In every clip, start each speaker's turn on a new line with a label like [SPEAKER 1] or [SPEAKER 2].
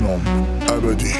[SPEAKER 1] خانم ابدی.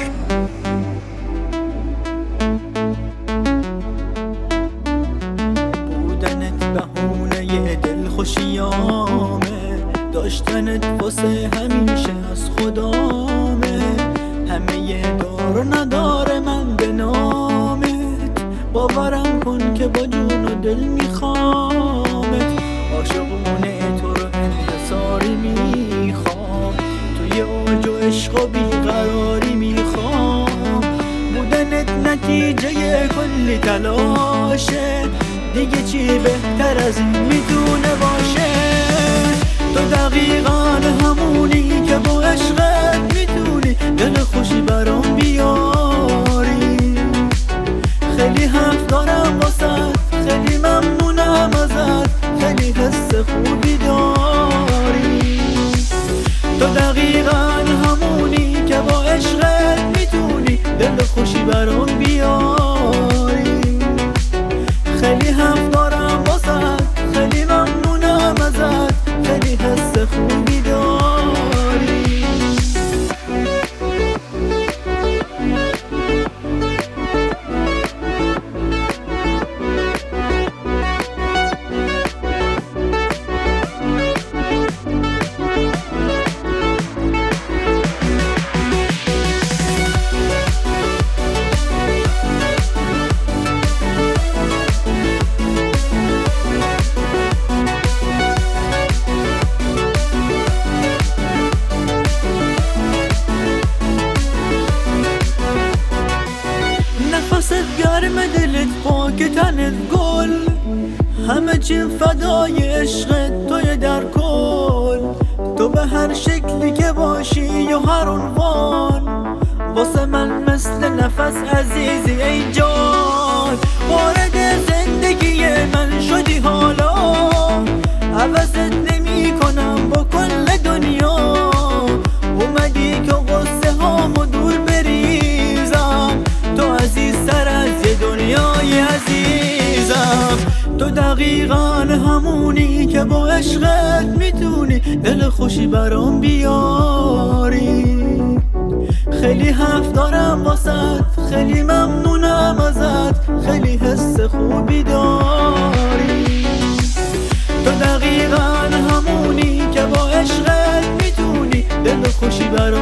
[SPEAKER 2] بودنت بهونه دلخوشیامه، داشتنت واسه همیشه از خدامه. همه دار و نداره من به نامت، باورم کن که با جون و دل میخوامت. عاشقونه تو رو انحصاری میخوام، توی اوج و عشق و بیقراری میخوام. بودنت نتیجه کلی تلاشه، دیگه چی بهتر از این میتونه باشه؟ تو دقیقاً همونی که با عشقت میتونی دل خوشی برام بیاری. خیلی حرف دارم واسد، خیلی ممنونم ازت، خیلی حس خوبی داری. تو دقیقاً همونی که با عشقت میتونی دل خوشی برام بیاری. خیلی حرف دارم واسد، خیلی ممنونم ازت، خیلی حس خوبی داری. نفست گرم دلت، پاک تنت گل، همه چی فدای عشقت توی در کل. تو به هر شکلی که باشی یا هر عنوان، واسه من مثل نفس عزیزی ای جان. وارد زندگی من شدی حالا، عوضت نمی کنم با کل دنیا. اومدی که غصه هامو دور بریزم، تو عزیزتر از یه دنیای عزیزم. تو دقیقاً همونی که با عشقت میتونی دل خوشی برام بیاری. خیلی حرف دارم واسد، خیلی ممنونم ازت، خیلی حس خوبی داری. تو دقیقاً همونی که با عشقت میتونی دل خوشی برام